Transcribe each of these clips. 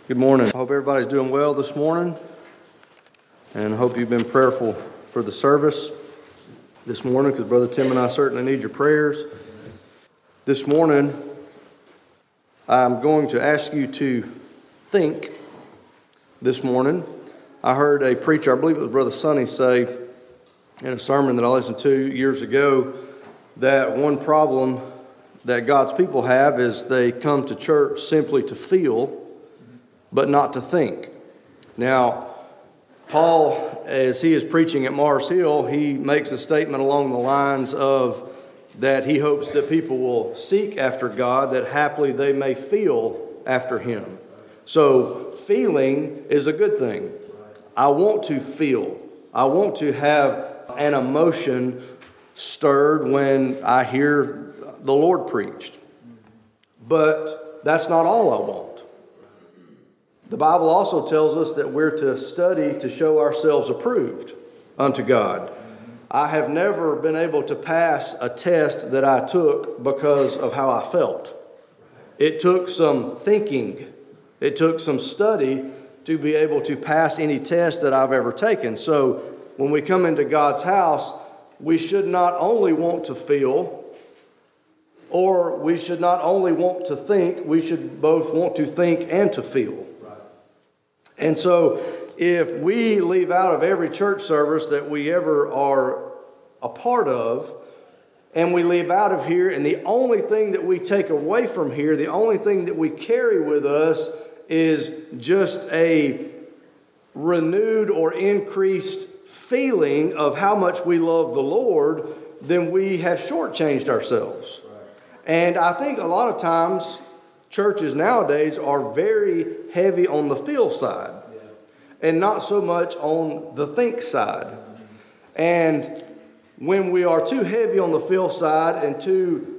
Good morning. I hope everybody's doing well this morning, and I hope you've been prayerful for the service this morning, because Brother Tim and I certainly need your prayers. This morning, I'm going to ask you to think this morning. I heard a preacher, I believe it was Brother Sonny, say in a sermon that I listened to years ago that one problem that God's people have is they come to church simply to feel, but not to think. Now, Paul, as he is preaching at Mars Hill, he makes a statement along the lines of that he hopes that people will seek after God, that haply they may feel after Him. So, feeling is a good thing. I want to feel. I want to have an emotion stirred when I hear the Lord preached. But that's not all I want. The Bible also tells us that we're to study to show ourselves approved unto God. I have never been able to pass a test that I took because of how I felt. It took some thinking. It took some study to be able to pass any test that I've ever taken. So when we come into God's house, we should not only want to feel, or we should not only want to think, we should both want to think and to feel. And so if we leave out of every church service that we ever are a part of, and we leave out of here, and the only thing that we take away from here, the only thing that we carry with us is just a renewed or increased feeling of how much we love the Lord, then we have shortchanged ourselves. And I think a lot of times churches nowadays are very heavy on the feel side and not so much on the think side. And when we are too heavy on the feel side and too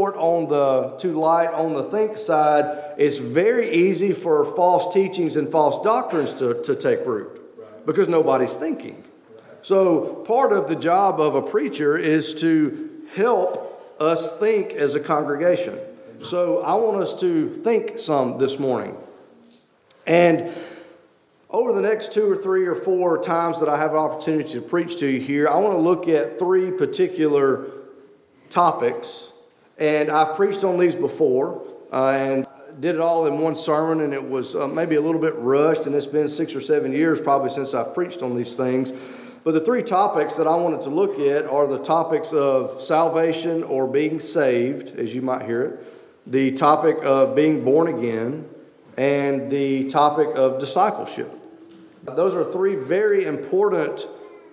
light on the think side, it's very easy for false teachings and false doctrines to take root because nobody's thinking. So part of the job of a preacher is to help us think as a congregation. So I want us to think some this morning. And over the next 2 or 3 or 4 times that I have an opportunity to preach to you here, I want to look at 3 particular topics. And I've preached on these before and did it all in one sermon, and it was maybe a little bit rushed, and it's been 6 or 7 years probably since I've preached on these things. But the 3 topics that I wanted to look at are the topics of salvation or being saved, as you might hear it, the topic of being born again, and the topic of discipleship. Those are 3 very important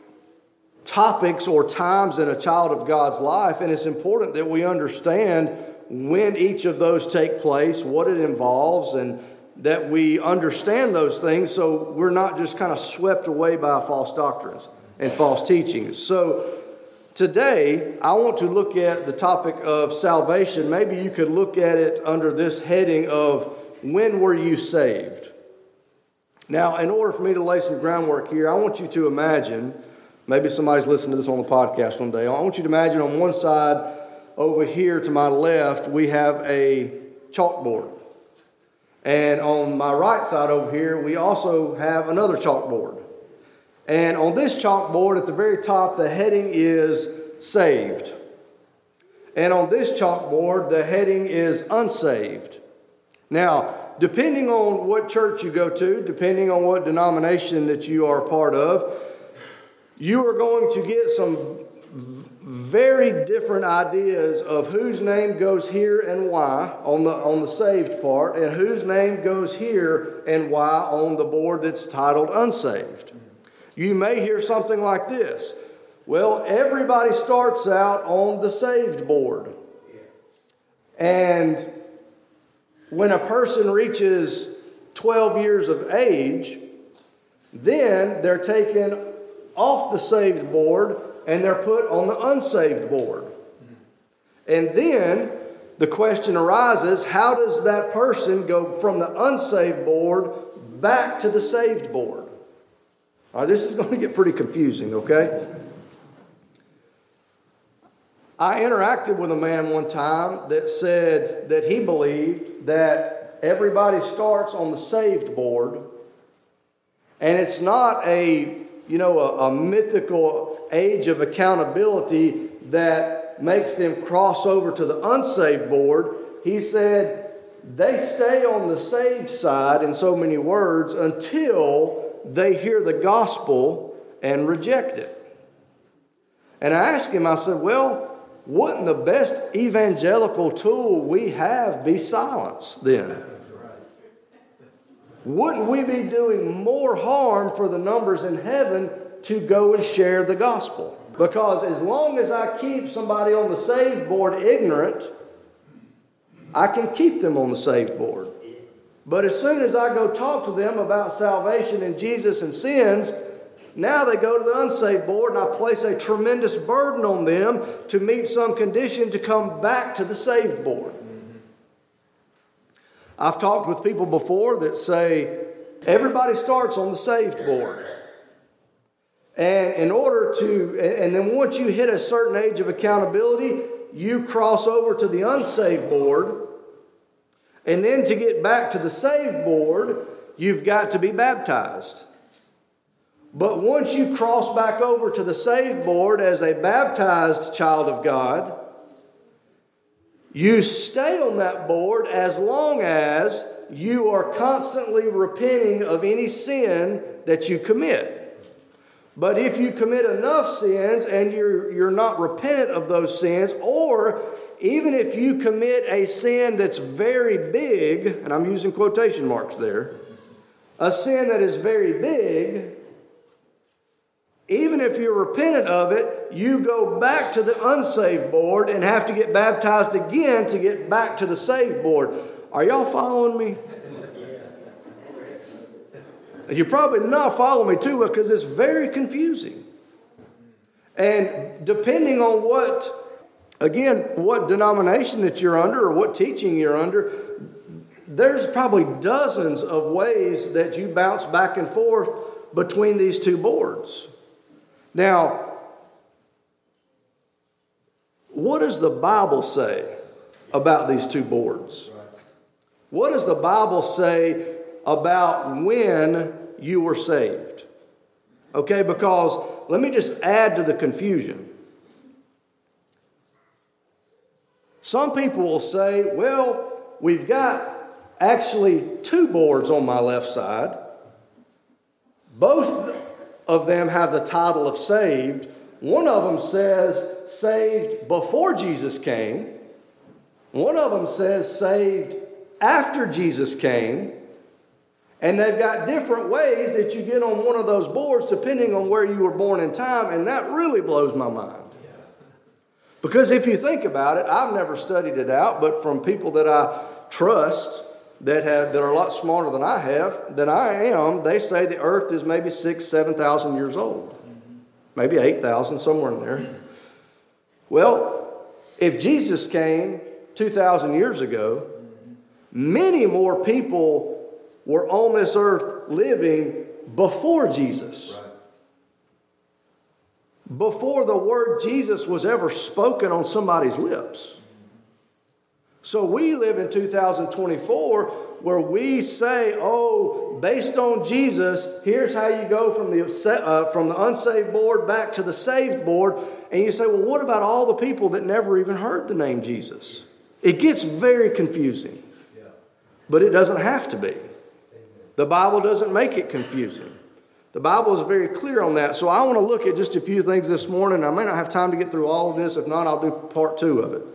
topics or times in a child of God's life, and it's important that we understand when each of those take place, what it involves, and that we understand those things so we're not just kind of swept away by false doctrines and false teachings. So today, I want to look at the topic of salvation. Maybe you could look at it under this heading of, when were you saved? Now, in order for me to lay some groundwork here, I want you to imagine, maybe somebody's listening to this on the podcast one day, I want you to imagine on one side over here to my left, we have a chalkboard. And on my right side over here, we also have another chalkboard. And on this chalkboard at the very top, the heading is saved. And on this chalkboard, the heading is unsaved. Now, depending on what church you go to, depending on what denomination that you are a part of, you are going to get some very different ideas of whose name goes here and why on the saved part, and whose name goes here and why on the board that's titled unsaved. You may hear something like this. Well, everybody starts out on the saved board. And when a person reaches 12 years of age, then they're taken off the saved board and they're put on the unsaved board. And then the question arises, how does that person go from the unsaved board back to the saved board? All right, this is going to get pretty confusing, okay? I interacted with a man one time that said that he believed that everybody starts on the saved board, and it's not a mythical age of accountability that makes them cross over to the unsaved board. He said they stay on the saved side, in so many words, until they hear the gospel and reject it. And I asked him, I said, well, wouldn't the best evangelical tool we have be silence then? Wouldn't we be doing more harm for the numbers in heaven to go and share the gospel? Because as long as I keep somebody on the saved board ignorant, I can keep them on the saved board. But as soon as I go talk to them about salvation and Jesus and sins, now they go to the unsaved board, and I place a tremendous burden on them to meet some condition to come back to the saved board. I've talked with people before that say, everybody starts on the saved board. And and then once you hit a certain age of accountability, you cross over to the unsaved board. And then to get back to the saved board, you've got to be baptized. But once you cross back over to the saved board as a baptized child of God, you stay on that board as long as you are constantly repenting of any sin that you commit. But if you commit enough sins and you're not repentant of those sins, or even if you commit a sin that's very big, and I'm using quotation marks there, a sin that is very big, even if you're repentant of it, you go back to the unsaved board and have to get baptized again to get back to the saved board. Are y'all following me? You're probably not following me too well because it's very confusing. And depending on what denomination that you're under or what teaching you're under, there's probably dozens of ways that you bounce back and forth between these two boards. Now, what does the Bible say about these two boards? What does the Bible say about when you were saved? Okay, because let me just add to the confusion. Some people will say, well, we've got actually two boards on my left side. Both of them have the title of saved. One of them says saved before Jesus came. One of them says saved after Jesus came. And they've got different ways that you get on one of those boards depending on where you were born in time. And that really blows my mind. Because if you think about it, I've never studied it out, but from people that I trust that are a lot smarter than I am, they say the earth is maybe 6,000 to 7,000 years old. Maybe 8,000, somewhere in there. Well, if Jesus came 2,000 years ago, many more people were on this earth living before Jesus. Before the word Jesus was ever spoken on somebody's lips. So we live in 2024 where we say, oh, based on Jesus, here's how you go from the unsaved board back to the saved board. And you say, well, what about all the people that never even heard the name Jesus? It gets very confusing. But it doesn't have to be. The Bible doesn't make it confusing. The Bible is very clear on that. So I want to look at just a few things this morning. I may not have time to get through all of this. If not, I'll do part 2 of it.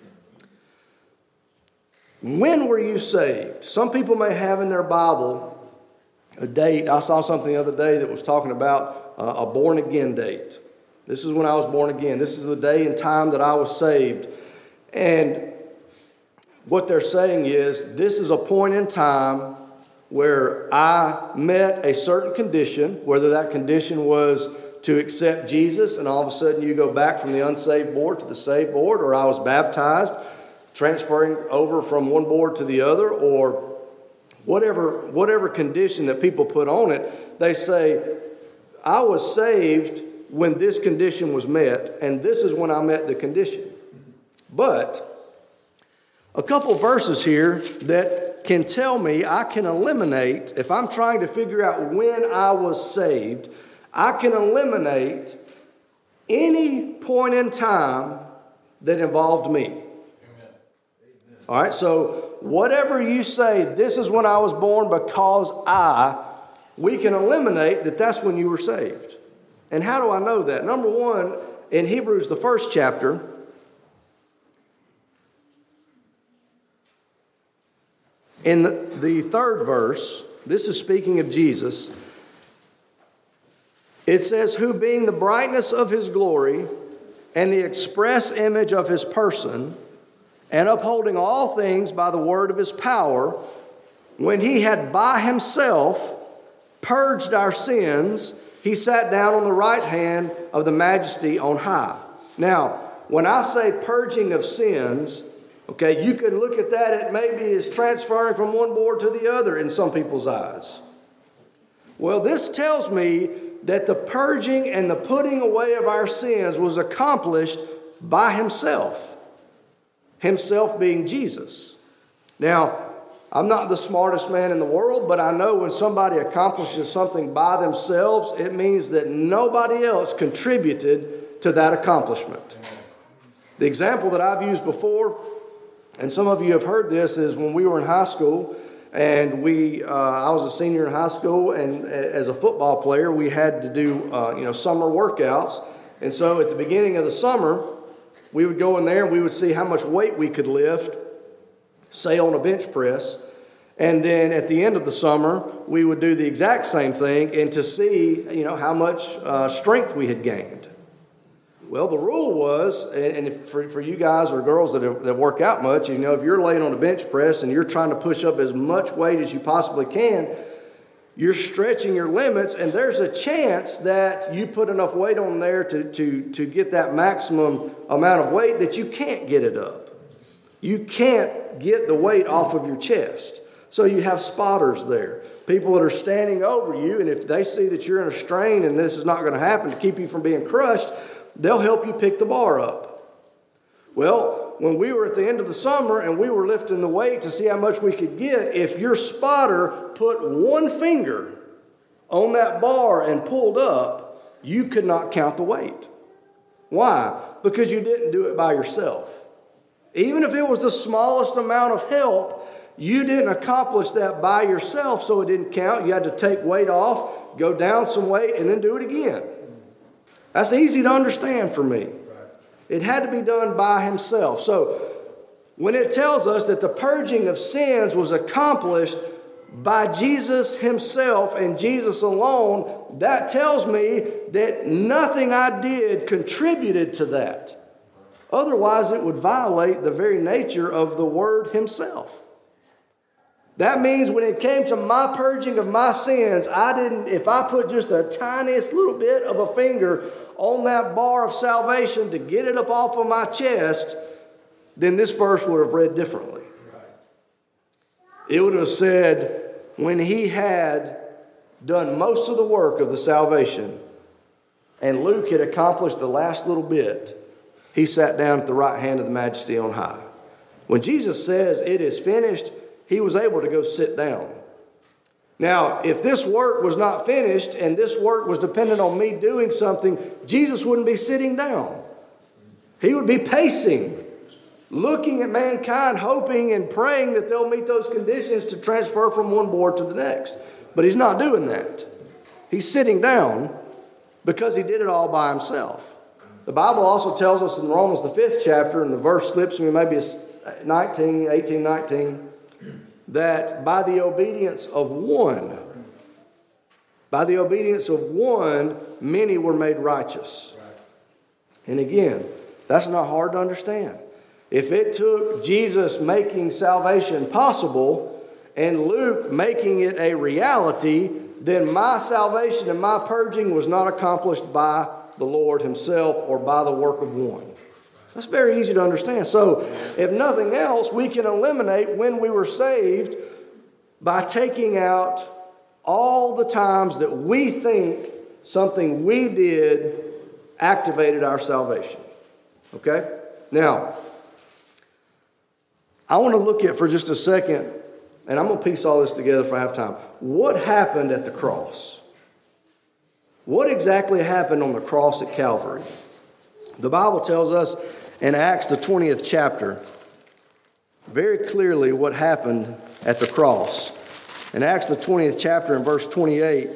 When were you saved? Some people may have in their Bible a date. I saw something the other day that was talking about a born again date. This is when I was born again. This is the day and time that I was saved. And what they're saying is this is a point in time where I met a certain condition, whether that condition was to accept Jesus and all of a sudden you go back from the unsaved board to the saved board, or I was baptized, transferring over from one board to the other, or whatever condition that people put on it. They say, I was saved when this condition was met, and this is when I met the condition. But a couple verses here that can tell me, I can eliminate, if I'm trying to figure out when I was saved, I can eliminate any point in time that involved me. Amen. All right, so whatever you say, this is when I was born because we can eliminate that that's when you were saved. And how do I know that? Number one, in Hebrews, the 1st chapter, in the 3rd verse, this is speaking of Jesus. It says, who being the brightness of his glory and the express image of his person, and upholding all things by the word of his power, when he had by himself purged our sins, he sat down on the right hand of the majesty on high. Now, when I say purging of sins, okay, you can look at that, it maybe is transferring from one board to the other in some people's eyes. Well, this tells me that the purging and the putting away of our sins was accomplished by himself. Himself being Jesus. Now, I'm not the smartest man in the world, but I know when somebody accomplishes something by themselves, it means that nobody else contributed to that accomplishment. The example that I've used before, and some of you have heard this, is when we were in high school, and I was a senior in high school, and as a football player, we had to do summer workouts. And so at the beginning of the summer, we would go in there and we would see how much weight we could lift, say on a bench press. And then at the end of the summer, we would do the exact same thing and to see, how much strength we had gained. Well, the rule was, and for you guys or girls that work out much, if you're laying on a bench press and you're trying to push up as much weight as you possibly can, you're stretching your limits, and there's a chance that you put enough weight on there to get that maximum amount of weight that you can't get it up. You can't get the weight off of your chest. So you have spotters there, people that are standing over you, and if they see that you're in a strain and this is not going to happen to keep you from being crushed, they'll help you pick the bar up. Well, when we were at the end of the summer and we were lifting the weight to see how much we could get, if your spotter put one finger on that bar and pulled up, you could not count the weight. Why? Because you didn't do it by yourself. Even if it was the smallest amount of help, you didn't accomplish that by yourself, so it didn't count. You had to take weight off, go down some weight, and then do it again. That's easy to understand for me. It had to be done by himself. So when it tells us that the purging of sins was accomplished by Jesus himself and Jesus alone, that tells me that nothing I did contributed to that. Otherwise, it would violate the very nature of the Word himself. That means when it came to my purging of my sins, if I put just the tiniest little bit of a finger on that bar of salvation to get it up off of my chest, then this verse would have read differently. It would have said, when he had done most of the work of the salvation, and Luke had accomplished the last little bit, he sat down at the right hand of the majesty on high. When Jesus says it is finished, he was able to go sit down. Now, if this work was not finished and this work was dependent on me doing something, Jesus wouldn't be sitting down. He would be pacing, looking at mankind, hoping and praying that they'll meet those conditions to transfer from one board to the next. But he's not doing that. He's sitting down because he did it all by himself. The Bible also tells us in Romans, the 5th chapter, and the verse slips me, maybe it's 19, that by the obedience of one, many were made righteous. And again, that's not hard to understand. If it took Jesus making salvation possible and Luke making it a reality, then my salvation and my purging was not accomplished by the Lord himself or by the work of one. That's very easy to understand. So, if nothing else, we can eliminate when we were saved by taking out all the times that we think something we did activated our salvation. Okay? Now, I want to look at for just a second and I'm going to piece all this together if I have time. What happened at the cross? What exactly happened on the cross at Calvary? The Bible tells us in Acts, the 20th chapter, very clearly what happened at the cross. In Acts, the 20th chapter, in verse 28,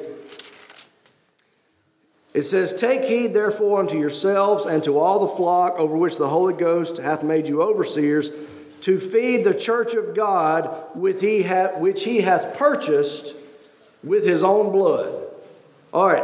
it says, "Take heed therefore unto yourselves and to all the flock over which the Holy Ghost hath made you overseers, to feed the church of God which he hath purchased with his own blood." All right.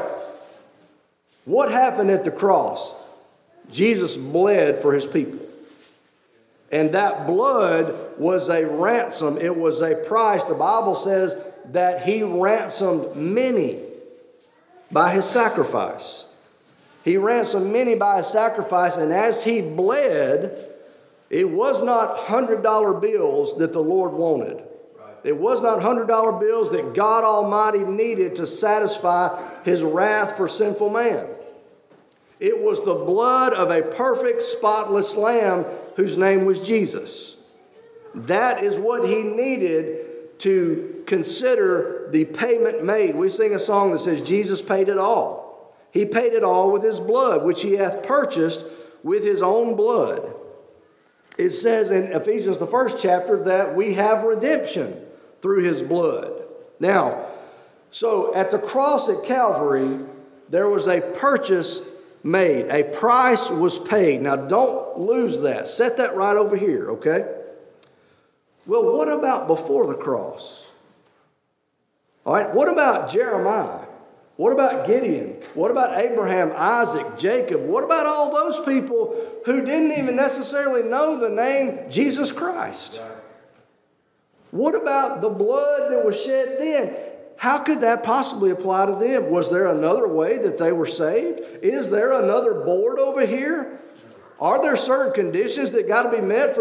What happened at the cross? Jesus bled for his people. And that blood was a ransom. It was a price. The Bible says that he ransomed many by his sacrifice. He ransomed many by his sacrifice. And as he bled, it was not $100 bills that the Lord wanted. It was not $100 bills that God Almighty needed to satisfy his wrath for sinful man. It was the blood of a perfect, spotless lamb whose name was Jesus. That is what he needed to consider the payment made. We sing a song that says, Jesus paid it all. He paid it all with his blood, which he hath purchased with his own blood. It says in Ephesians, the 1st chapter, that we have redemption through his blood. Now, so at the cross at Calvary, there was a purchase made. A price was paid. Now, don't lose that. Set that right over here, okay? Well, what about before the cross? All right, what about Jeremiah? What about Gideon? What about Abraham, Isaac, Jacob? What about all those people who didn't even necessarily know the name Jesus Christ? What about the blood that was shed then? How could that possibly apply to them? Was there another way that they were saved? Is there another board over here? Are there certain conditions that got to be met for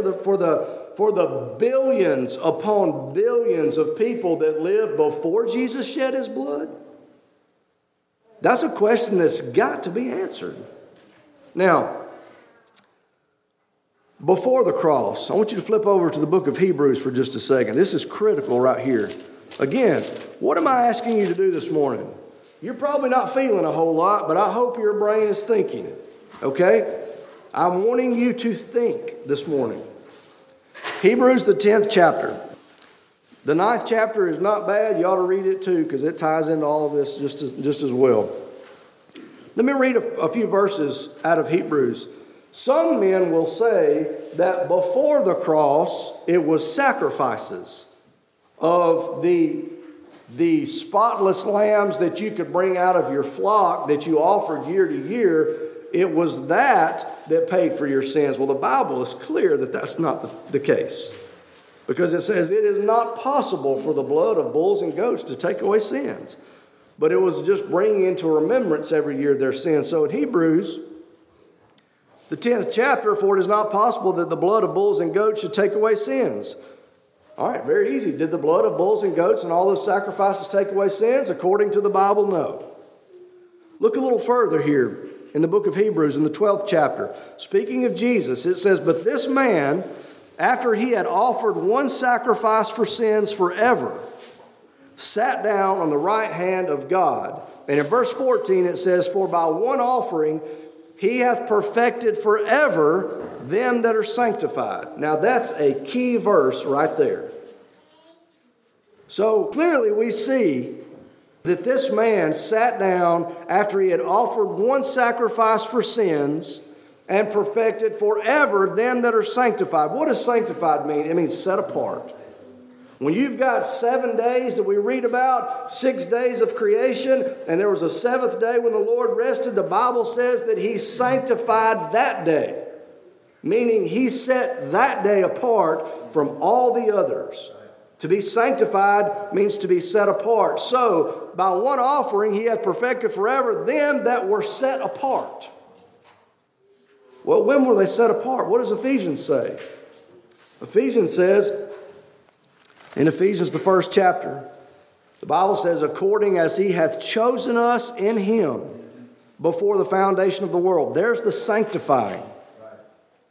the billions upon billions of people that lived before Jesus shed his blood? That's a question that's got to be answered. Now, before the cross, I want you to flip over to the book of Hebrews for just a second. This is critical right here. Again, what am I asking you to do this morning? You're probably not feeling a whole lot, but I hope your brain is thinking. Okay? I'm wanting you to think this morning. Hebrews, the 10th chapter. The 9th chapter is not bad. You ought to read it too, because it ties into all of this just as well. Let me read a few verses out of Hebrews. Some men will say that before the cross, it was sacrifices of the spotless lambs that you could bring out of your flock that you offered year to year. It was that paid for your sins. Well, the Bible is clear that that's not the case. Because it says it is not possible for the blood of bulls and goats to take away sins. But it was just bringing into remembrance every year their sins. So in Hebrews, the 10th chapter, for it is not possible that the blood of bulls and goats should take away sins. All right, very easy. Did the blood of bulls and goats and all those sacrifices take away sins? According to the Bible, no. Look a little further here in the book of Hebrews in the 12th chapter. Speaking of Jesus, it says, "But this man, after he had offered one sacrifice for sins forever, sat down on the right hand of God." And in verse 14 it says, "For by one offering he hath perfected forever them that are sanctified." Now that's a key verse right there. So clearly we see that this man sat down after he had offered one sacrifice for sins and perfected forever them that are sanctified. What does sanctified mean? It means set apart. When you've got 7 days that we read about, 6 days of creation, and there was a 7th day when the Lord rested, the Bible says that he sanctified that day. Meaning he set that day apart from all the others. To be sanctified means to be set apart. So, by one offering he hath perfected forever them that were set apart. Well, when were they set apart? What does Ephesians say? Ephesians says, in Ephesians the 1st chapter, the Bible says, "According as he hath chosen us in him before the foundation of the world." There's the sanctifying.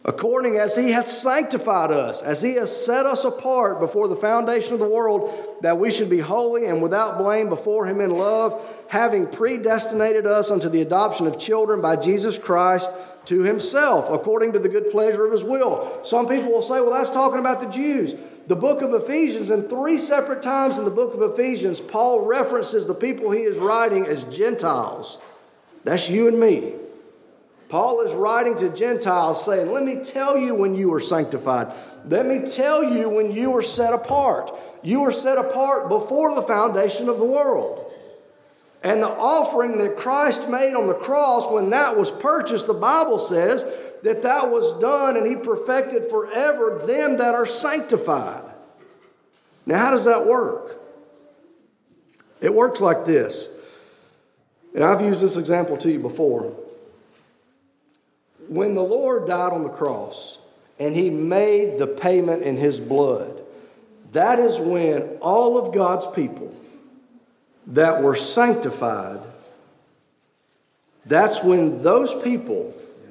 according as he hath sanctified us, as he has set us apart before the foundation of the world, that we should be holy and without blame before him in love, having predestinated us unto the adoption of children by Jesus Christ to himself, according to the good pleasure of his will. Some people will say, well, that's talking about the Jews. The book of Ephesians, and 3 separate times in the book of Ephesians, Paul references the people he is writing as Gentiles. That's you and me. Paul is writing to Gentiles saying, let me tell you when you were sanctified. Let me tell you when you were set apart. You were set apart before the foundation of the world. And the offering that Christ made on the cross, when that was purchased, the Bible says that that was done and he perfected forever them that are sanctified. Now, how does that work? It works like this. And I've used this example to you before. When the Lord died on the cross and he made the payment in his blood, that is when all of God's people that were sanctified, that's when those people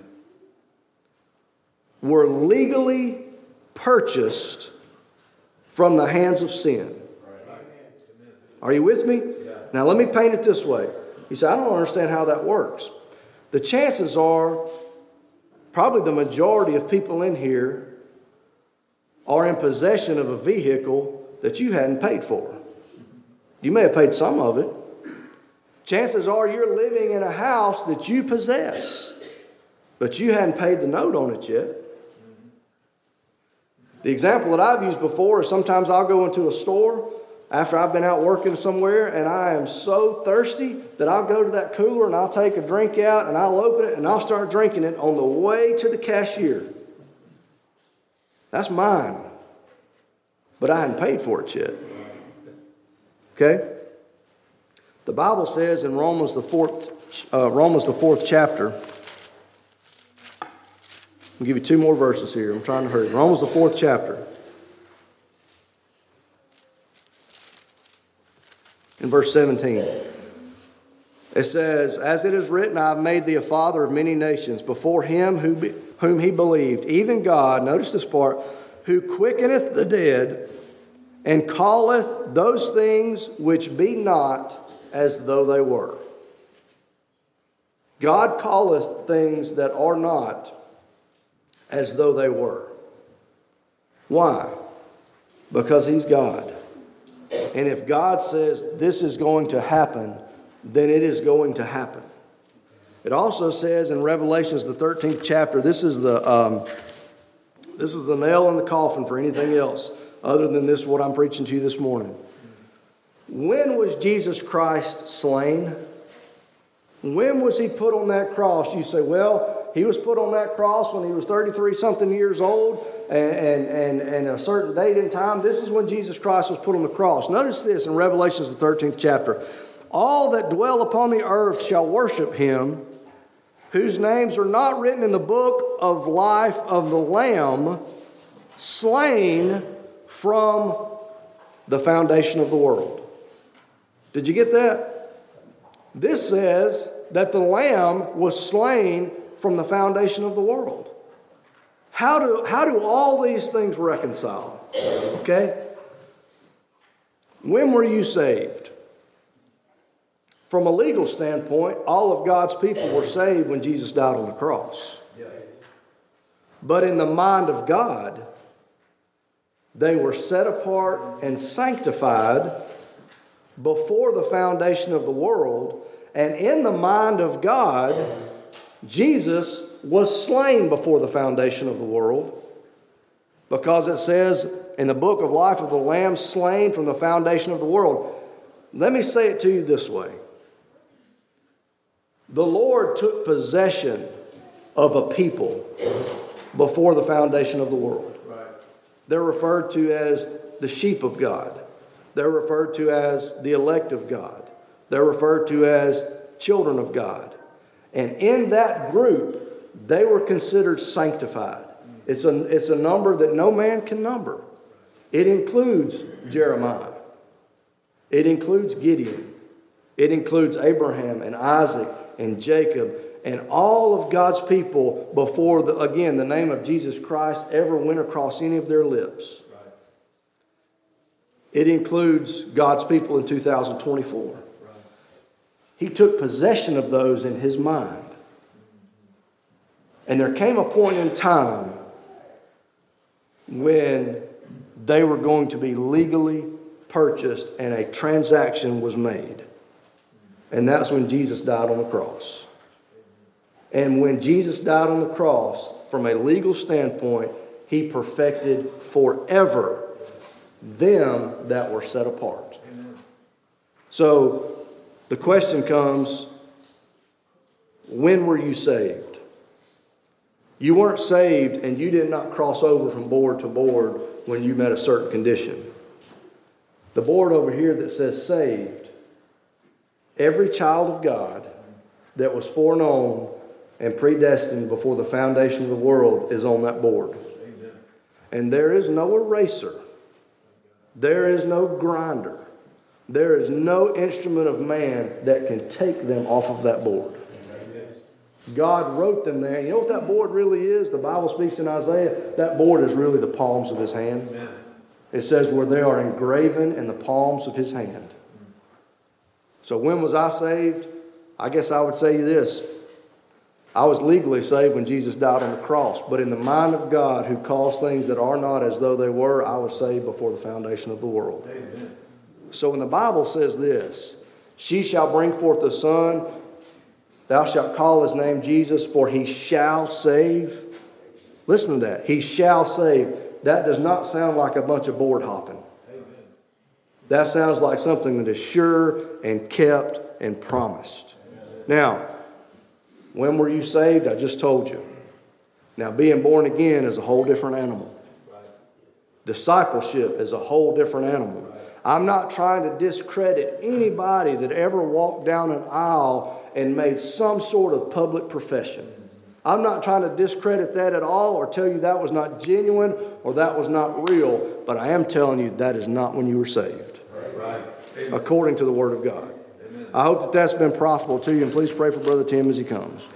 were legally purchased from the hands of sin. Are you with me? Now let me paint it this way. You say, I don't understand how that works. The chances are probably the majority of people in here are in possession of a vehicle that you hadn't paid for. You may have paid some of it. Chances are you're living in a house that you possess, but you hadn't paid the note on it yet. The example that I've used before is sometimes I'll go into a store after I've been out working somewhere and I am so thirsty that I'll go to that cooler and I'll take a drink out and I'll open it and I'll start drinking it on the way to the cashier. That's mine. But I hadn't paid for it yet. Okay? The Bible says in Romans the fourth chapter, I'll give you 2 more verses here. I'm trying to hurry. Romans the 4th chapter. In verse 17. It says, as it is written, I have made thee a father of many nations before him whom he believed, even God, notice this part, who quickeneth the dead and calleth those things which be not as though they were. God calleth things that are not as though they were. Why? Because he's God. And if God says this is going to happen, then it is going to happen. It also says in Revelations, the 13th chapter, this is the nail in the coffin for anything else other than this, what I'm preaching to you this morning. When was Jesus Christ slain? When was he put on that cross? You say, well, he was put on that cross when he was 33-something years old and a certain date and time. This is when Jesus Christ was put on the cross. Notice this in Revelations, the 13th chapter. All that dwell upon the earth shall worship him, whose names are not written in the book of life of the Lamb, slain from the foundation of the world. Did you get that? This says that the Lamb was slain from the foundation of the world. How do all these things reconcile? Okay? When were you saved? From a legal standpoint, all of God's people were saved when Jesus died on the cross. But in the mind of God, they were set apart and sanctified before the foundation of the world. And in the mind of God, Jesus was slain before the foundation of the world, because it says in the book of life of the Lamb, slain from the foundation of the world. Let me say it to you this way. The Lord took possession of a people before the foundation of the world. Right. They're referred to as the sheep of God. They're referred to as the elect of God. They're referred to as children of God. And in that group, they were considered sanctified. It's a number that no man can number. It includes Jeremiah. It includes Gideon. It includes Abraham and Isaac and Jacob and all of God's people before, the name of Jesus Christ ever went across any of their lips. It includes God's people in 2024. He took possession of those in his mind. And there came a point in time when they were going to be legally purchased and a transaction was made. And that's when Jesus died on the cross. And when Jesus died on the cross, from a legal standpoint, he perfected forever them that were set apart. Amen. So the question comes, when were you saved? You weren't saved and you did not cross over from board to board when you met a certain condition. The board over here that says saved, every child of God that was foreknown and predestined before the foundation of the world is on that board. Amen. And there is no eraser. There is no grinder. There is no instrument of man that can take them off of that board. God wrote them there. You know what that board really is? The Bible speaks in Isaiah. That board is really the palms of his hand. Amen. It says where they are engraven in the palms of his hand. So when was I saved? I guess I would say this. I was legally saved when Jesus died on the cross. But in the mind of God, who calls things that are not as though they were, I was saved before the foundation of the world. Amen. So when the Bible says this, she shall bring forth a son, thou shalt call his name Jesus, for he shall save. Listen to that. He shall save. That does not sound like a bunch of board hopping. Amen. That sounds like something that is sure and kept and promised. Amen. Now, when were you saved? I just told you. Now, being born again is a whole different animal. Right. Discipleship is a whole different animal. Right. I'm not trying to discredit anybody that ever walked down an aisle and made some sort of public profession. I'm not trying to discredit that at all or tell you that was not genuine or that was not real, but I am telling you that is not when you were saved. Right. According to the Word of God. Amen. I hope that that's been profitable to you, and please pray for Brother Tim as he comes.